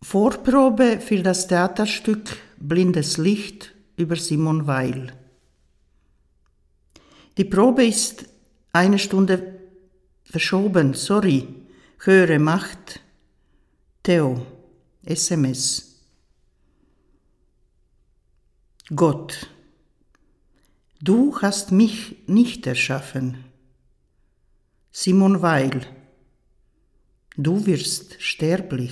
Vorprobe für das Theaterstück Blindes Licht über Simone Weil. Die Probe ist 1 Stunde verschoben, sorry. Höhere Macht. Theo, SMS. Gott, du hast mich nicht erschaffen. Simone Weil, du wirst sterblich.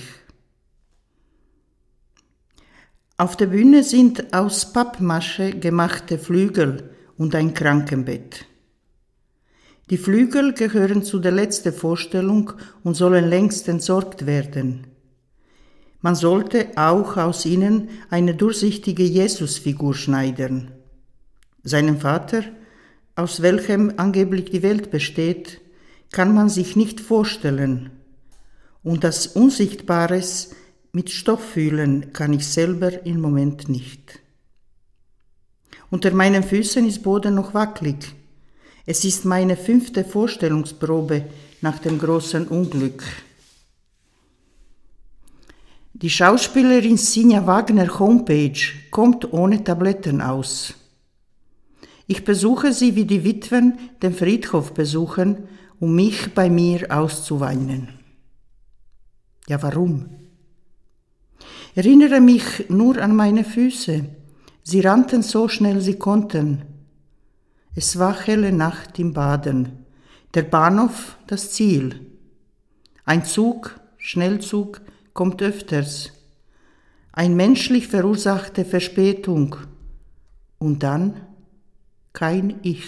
Auf der Bühne sind aus Pappmasche gemachte Flügel und ein Krankenbett. Die Flügel gehören zu der letzten Vorstellung und sollen längst entsorgt werden. Man sollte auch aus ihnen eine durchsichtige Jesusfigur schneidern. Seinen Vater, aus welchem angeblich die Welt besteht, kann man sich nicht vorstellen. Und das Unsichtbares mit Stoff fühlen kann ich selber im Moment nicht. Unter meinen Füßen ist Boden noch wackelig. Es ist meine 5. Vorstellungsprobe nach dem großen Unglück. Die Schauspielerin Sinja Wagner Homepage kommt ohne Tabletten aus. Ich besuche sie, wie die Witwen den Friedhof besuchen, um mich bei mir auszuweinen. Ja, warum? Erinnere mich nur an meine Füße. Sie rannten so schnell sie konnten. Es war helle Nacht im Baden. Der Bahnhof das Ziel. Ein Zug, Schnellzug, kommt öfters. Ein menschlich verursachte Verspätung. Und dann kein Ich.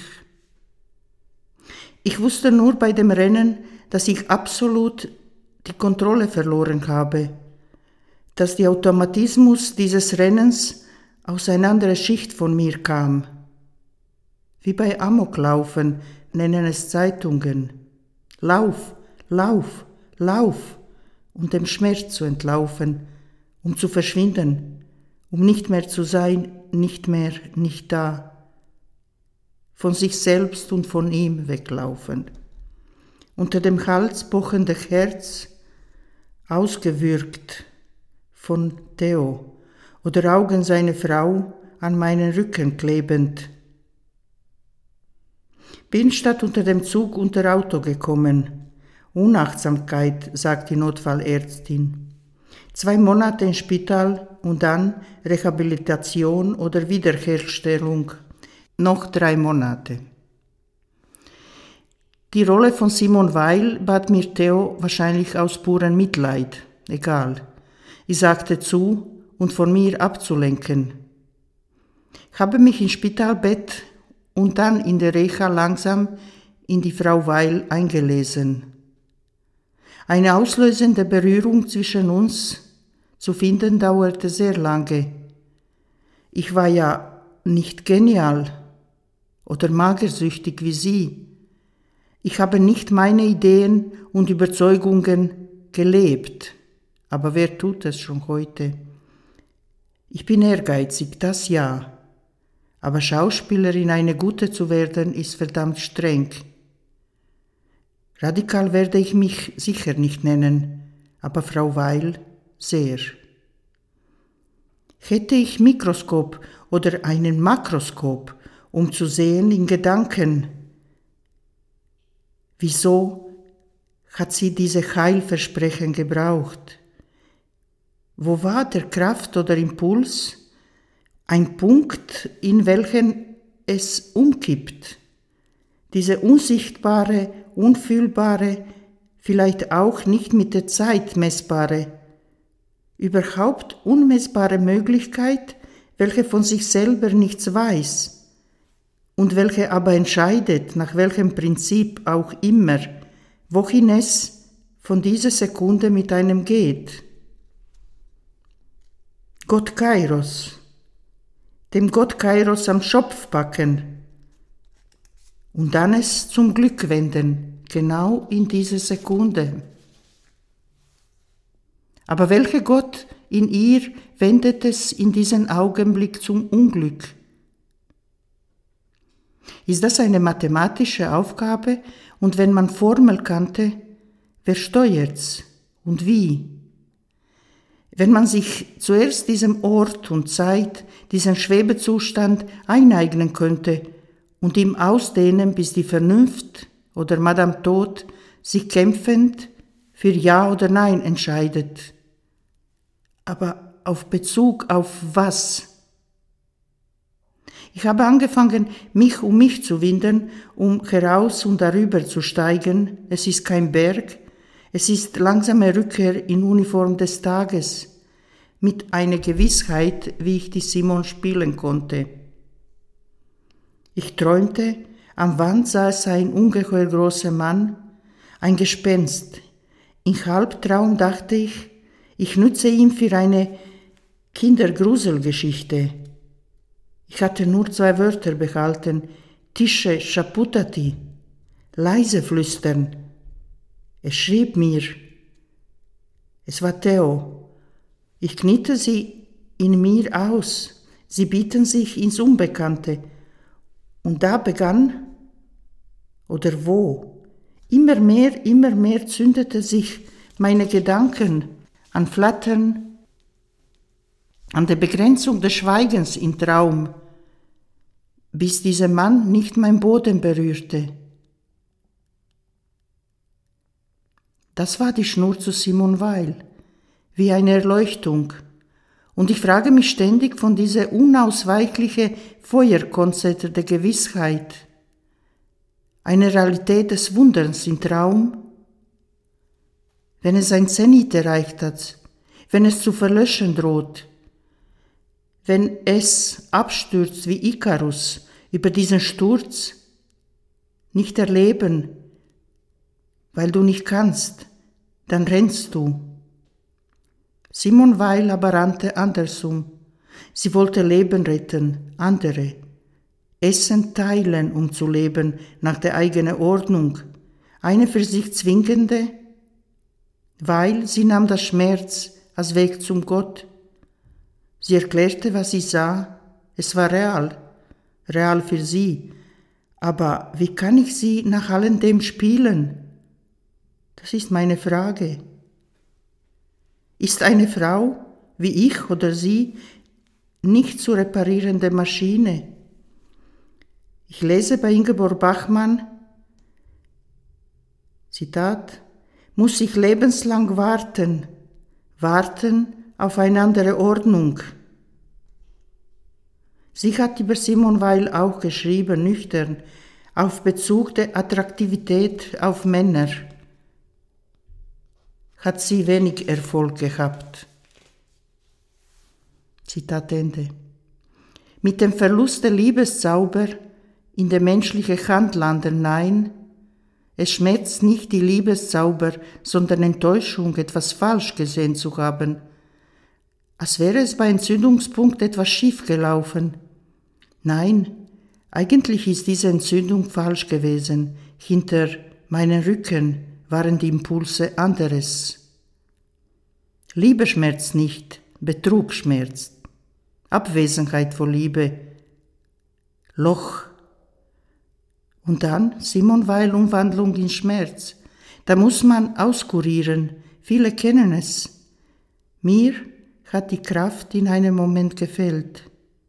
Ich wusste nur bei dem Rennen, dass ich absolut die Kontrolle verloren habe, dass der Automatismus dieses Rennens aus einer anderen Schicht von mir kam. Wie bei Amoklaufen nennen es Zeitungen. Lauf, lauf, lauf, um dem Schmerz zu entlaufen, um zu verschwinden, um nicht mehr zu sein, nicht mehr, nicht da. Von sich selbst und von ihm weglaufen. Unter dem Hals pochende Herz, ausgewürgt von Theo oder Augen seiner Frau an meinen Rücken klebend. Bin statt unter dem Zug unter Auto gekommen. Unachtsamkeit, sagt die Notfallärztin. 2 Monate im Spital und dann Rehabilitation oder Wiederherstellung. Noch 3 Monate. Die Rolle von Simone Weil bat mir Theo wahrscheinlich aus purem Mitleid. Egal. Ich sagte zu, und von mir abzulenken. Ich habe mich im Spitalbett und dann in der Reha langsam in die Frau Weil eingelesen. Eine auslösende Berührung zwischen uns zu finden dauerte sehr lange. Ich war ja nicht genial oder magersüchtig wie sie. Ich habe nicht meine Ideen und Überzeugungen gelebt. Aber wer tut es schon heute? Ich bin ehrgeizig, das ja. Aber Schauspielerin eine gute zu werden, ist verdammt streng. Radikal werde ich mich sicher nicht nennen, aber Frau Weil sehr. Hätte ich Mikroskop oder einen Makroskop, um zu sehen in Gedanken, wieso hat sie diese Heilversprechen gebraucht? Wo war der Kraft oder Impuls? Ein Punkt, in welchen es umkippt. Diese unsichtbare, unfühlbare, vielleicht auch nicht mit der Zeit messbare, überhaupt unmessbare Möglichkeit, welche von sich selber nichts weiß und welche aber entscheidet, nach welchem Prinzip auch immer, wohin es von dieser Sekunde mit einem geht. Gott Kairos, dem Gott Kairos am Schopf packen und dann es zum Glück wenden, genau in dieser Sekunde. Aber welcher Gott in ihr wendet es in diesen Augenblick zum Unglück? Ist das eine mathematische Aufgabe? Und wenn man Formel kannte, wer steuert's und wie? Wenn man sich zuerst diesem Ort und Zeit, diesen Schwebezustand eineignen könnte und ihm ausdehnen, bis die Vernunft oder Madame Tod sich kämpfend für Ja oder Nein entscheidet. Aber auf Bezug auf was? Ich habe angefangen, mich um mich zu winden, um heraus und darüber zu steigen. Es ist kein Berg, es ist langsame Rückkehr in Uniform des Tages, mit einer Gewissheit, wie ich die Simon spielen konnte. Ich träumte, am Wand saß ein ungeheuer großer Mann, ein Gespenst. Im Halbtraum dachte ich, ich nütze ihm für eine Kindergruselgeschichte. Ich hatte nur 2 Wörter behalten, Tische Chaputati, leise flüstern. Es schrieb mir. Es war Theo. Ich kniete sie in mir aus. Sie bieten sich ins Unbekannte. Und da begann, oder wo, immer mehr zündete sich meine Gedanken an Flattern, an der Begrenzung des Schweigens im Traum, bis dieser Mann nicht mein Boden berührte. Das war die Schnur zu Simone Weil, wie eine Erleuchtung. Und ich frage mich ständig von dieser unausweichliche Feuerkonzert der Gewissheit, eine Realität des Wunderns im Traum, wenn es ein Zenit erreicht hat, wenn es zu verlöschen droht, wenn es abstürzt wie Ikarus über diesen Sturz, nicht erleben, weil du nicht kannst, dann rennst du. Simone Weil aber rannte andersrum. Sie wollte Leben retten, andere. Essen teilen, um zu leben, nach der eigenen Ordnung. Eine für sich zwingende, weil sie nahm das Schmerz als Weg zum Gott. Sie erklärte, was sie sah. Es war real für sie. Aber wie kann ich sie nach alledem spielen? Das ist meine Frage. Ist eine Frau, wie ich oder sie, nicht zu reparierende Maschine? Ich lese bei Ingeborg Bachmann, Zitat, muss ich lebenslang warten auf eine andere Ordnung. Sie hat über Simone Weil auch geschrieben, nüchtern, auf Bezug der Attraktivität auf Männer. Hat sie wenig Erfolg gehabt. Zitat Ende. Mit dem Verlust der Liebeszauber in der menschliche Hand landen, nein, es schmerzt nicht die Liebeszauber, sondern Enttäuschung, etwas falsch gesehen zu haben, als wäre es bei Entzündungspunkt etwas schief gelaufen. Nein, eigentlich ist diese Entzündung falsch gewesen. Hinter meinem Rücken waren die Impulse anderes. Liebe schmerzt nicht, Betrug schmerzt. Abwesenheit vor Liebe. Loch. Und dann Simone Weil Umwandlung in Schmerz. Da muss man auskurieren. Viele kennen es. Mir hat die Kraft in einem Moment gefehlt.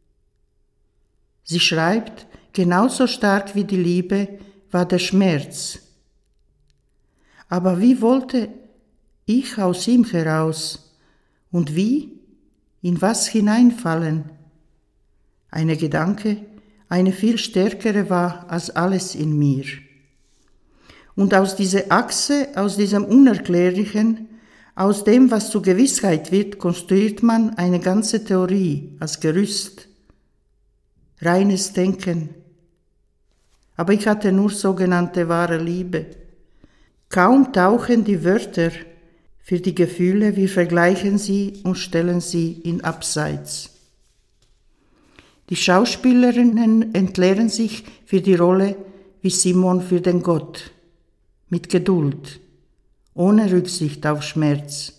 Sie schreibt, genauso stark wie die Liebe war der Schmerz. Aber wie wollte ich aus ihm heraus? Und wie? In was hineinfallen? Eine Gedanke, eine viel stärkere war als alles in mir. Und aus dieser Achse, aus diesem Unerklärlichen, aus dem, was zur Gewissheit wird, konstruiert man eine ganze Theorie als Gerüst. Reines Denken. Aber ich hatte nur sogenannte wahre Liebe. Kaum tauchen die Wörter für die Gefühle, wir vergleichen sie und stellen sie in Abseits. Die Schauspielerinnen entleeren sich für die Rolle wie Simon für den Gott, mit Geduld, ohne Rücksicht auf Schmerz.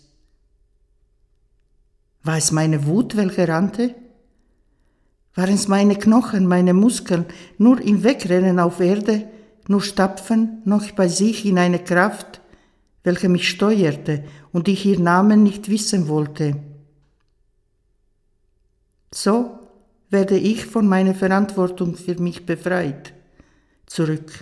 War es meine Wut, welche rannte? Waren es meine Knochen, meine Muskeln, nur im Wegrennen auf Erde, nur stapfen noch bei sich in eine Kraft, welche mich steuerte und ich ihr Namen nicht wissen wollte? So werde ich von meiner Verantwortung für mich befreit. Zurück.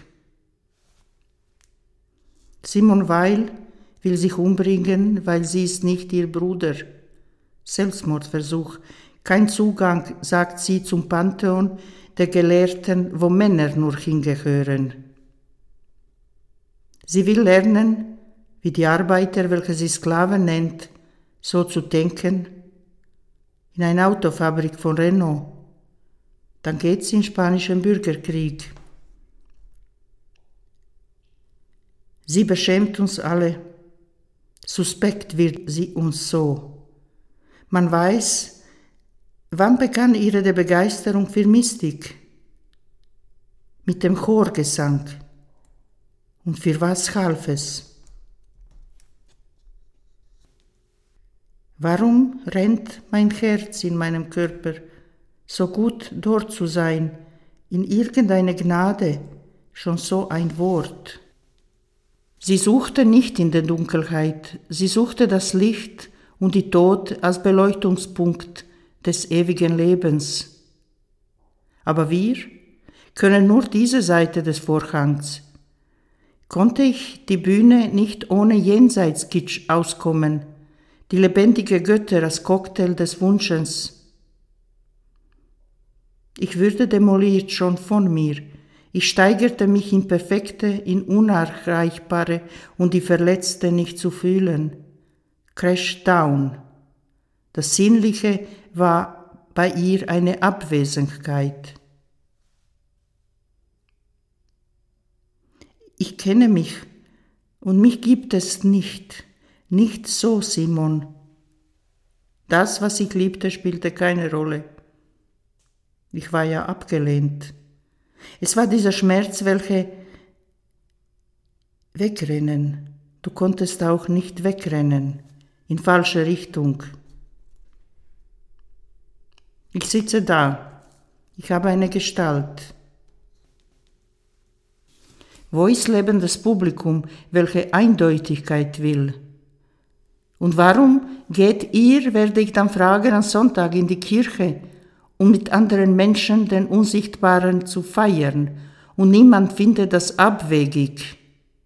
Simone Weil will sich umbringen, weil sie ist nicht ihr Bruder. Selbstmordversuch. Kein Zugang, sagt sie, zum Pantheon der Gelehrten, wo Männer nur hingehören. Sie will lernen, wie die Arbeiter, welche sie Sklaven nennt, so zu denken, in eine Autofabrik von Renault. Dann geht sie in den Spanischen Bürgerkrieg. Sie beschämt uns alle. Suspekt wird sie uns so. Man weiß, wann begann ihre Begeisterung für Mystik? Mit dem Chorgesang. Und für was half es? Warum rennt mein Herz in meinem Körper, so gut dort zu sein, in irgendeine Gnade, schon so ein Wort? Sie suchte nicht in der Dunkelheit, sie suchte das Licht und die Tod als Beleuchtungspunkt des ewigen Lebens. Aber wir können nur diese Seite des Vorhangs. Konnte ich die Bühne nicht ohne Jenseitskitsch auskommen, die lebendige Götter als Cocktail des Wunschens? Ich würde demoliert schon von mir. Ich steigerte mich in Perfekte, in Unerreichbare und die Verletzte nicht zu fühlen. Crash down. Das Sinnliche war bei ihr eine Abwesenheit. Ich kenne mich und mich gibt es nicht. Nicht so, Simon. Das, was ich liebte, spielte keine Rolle. Ich war ja abgelehnt. Es war dieser Schmerz, welcher wegrennen. Du konntest auch nicht wegrennen, in falsche Richtung. Ich sitze da. Ich habe eine Gestalt. Wo ist lebendes Publikum, welche Eindeutigkeit will? Und warum geht ihr, werde ich dann fragen, am Sonntag in die Kirche, um mit anderen Menschen den Unsichtbaren zu feiern, und niemand findet das abwegig?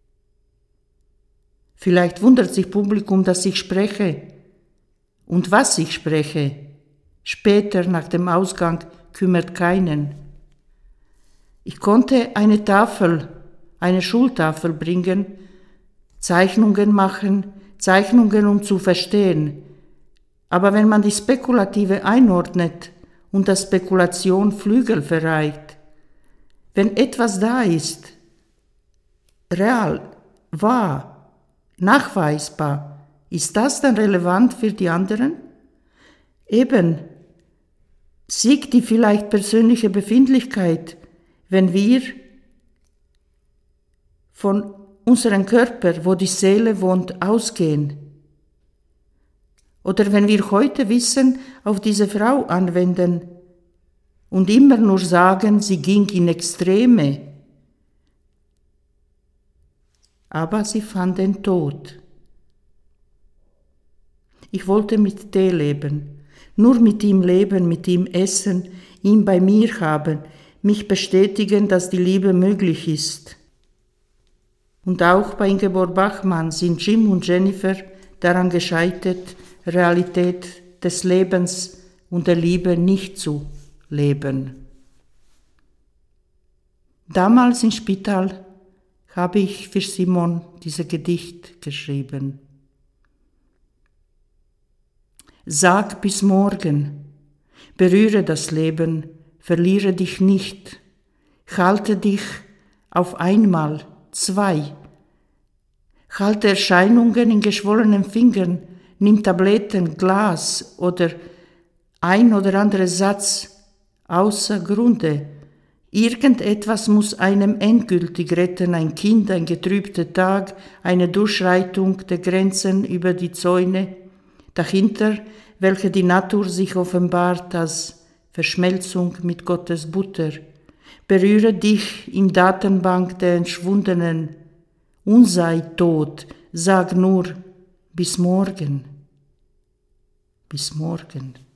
Vielleicht wundert sich Publikum, dass ich spreche. Und was ich spreche, später nach dem Ausgang kümmert keinen. Ich konnte eine Schultafel bringen, Zeichnungen machen, Zeichnungen, um zu verstehen. Aber wenn man die Spekulative einordnet und der Spekulation Flügel verleiht, wenn etwas da ist, real, wahr, nachweisbar, ist das dann relevant für die anderen? Eben, siegt die vielleicht persönliche Befindlichkeit, wenn wir von unserem Körper, wo die Seele wohnt, ausgehen. Oder wenn wir heute Wissen auf diese Frau anwenden und immer nur sagen, sie ging in Extreme. Aber sie fand den Tod. Ich wollte mit T leben, nur mit ihm leben, mit ihm essen, ihn bei mir haben, mich bestätigen, dass die Liebe möglich ist. Und auch bei Ingeborg Bachmann sind Jim und Jennifer daran gescheitert, Realität des Lebens und der Liebe nicht zu leben. Damals im Spital habe ich für Simon dieses Gedicht geschrieben. Sag bis morgen, berühre das Leben, verliere dich nicht, halte dich auf einmal, 2. Halte Erscheinungen in geschwollenen Fingern, nimm Tabletten, Glas oder ein oder andere Satz außer Grunde. Irgendetwas muss einem endgültig retten, ein Kind, ein getrübter Tag, eine Durchschreitung der Grenzen über die Zäune, dahinter, welche die Natur sich offenbart als Verschmelzung mit Gottes Butter. Berühre dich im Datenbank der Entschwundenen und sei tot, sag nur bis morgen. Bis morgen.